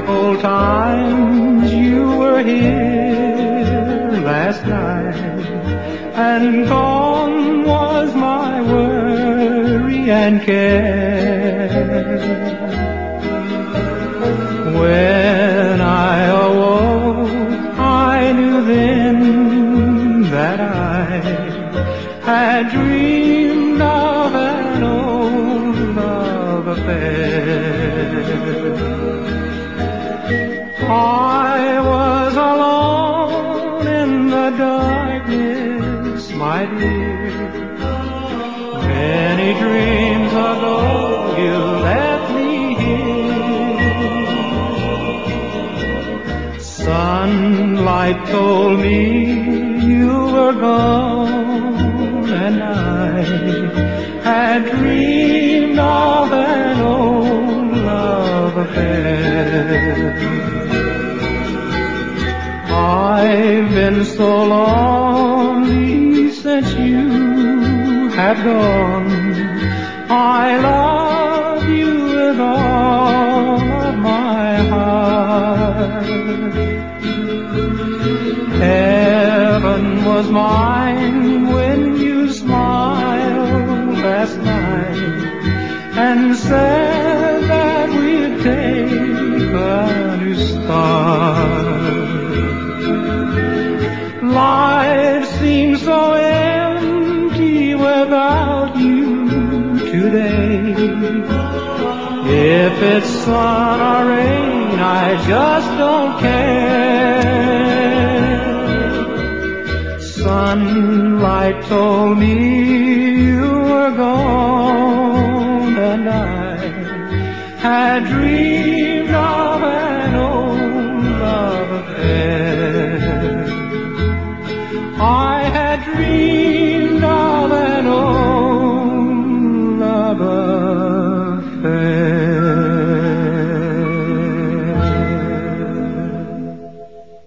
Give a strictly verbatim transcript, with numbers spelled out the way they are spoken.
old times you were here last night, and gone was my worry and care. When I awoke, I knew then that I had dreamed of an old love affair. I was alone in the darkness, my dear. Many dreams ago you left me here. Sunlight told me you were gone, and I had dreamed of an old love affair. I've been so lonely since you have gone. I love you with all of my heart. Heaven was mine when you smiled last night and said that we'd take a new start. Life seems so empty without you today. If it's sun or rain, I just don't care. Sunlight told me you were gone, and I had dreamed of an old love affair. I had dreamed of an old love affair.